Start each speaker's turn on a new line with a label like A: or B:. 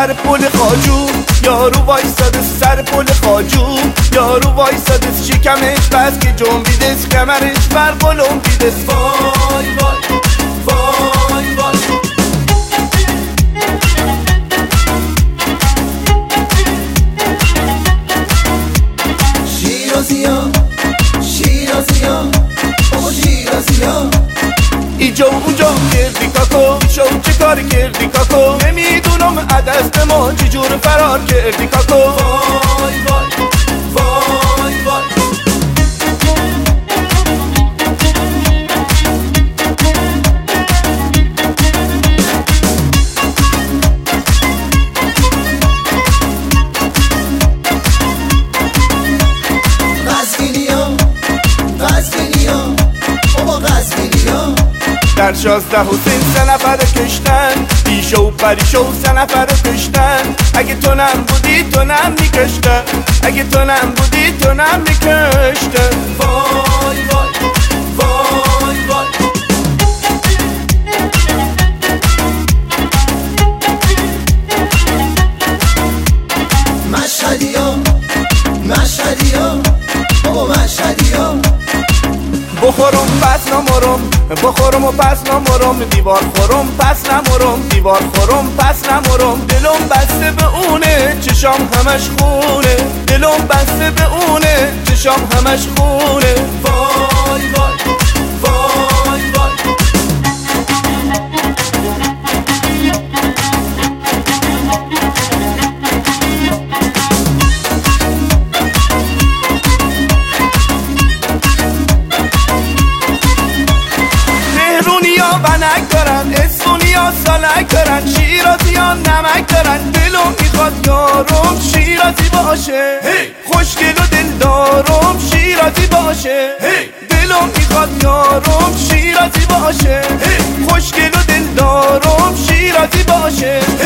A: سر پل خاجو، یارو وایساده سر پل خاجو، یارو وایساده شکمش بس که جنبیدش کمرش بر قلم بیدش. وای وای وای وای
B: شیرازیا شیرازیا بابا شیرازیا
A: اینجا و اونجا کردی کاکو، شو چه کار کردی کاکو، نمیدونم عدست ما چجور فرار کردی کاکو. وای وای وای وای در 16 حسین 3 نفر کشتن، پیشو و پریشو 3 نفر کشتن. اگه تو نم بودی تو نم میکشتن، اگه تو نم بودی تو نم میکشتن. وای وای وای وای
B: مشهدیا مشهدیا بابا مشهدیا
A: بخورم پس نمرم، بخورم و پس نمرم، دیوار خورم پس نمرم، دیوار خورم پس نمرم. دلم بسته به اونه چشام همش خونه، دلم بسته به اونه چشام همش خونه. وای وای وای وای بنک دارن، اسپونیا سالک دارن، شیرازی ها نمک دارن. دلم میخواد یارم شیرازی باشه، خوشگل و دلدارم شیرازی باشه. دلم میخواد یارم شیرازی باشه، خوشگل و دلدارم شیرازی باشه.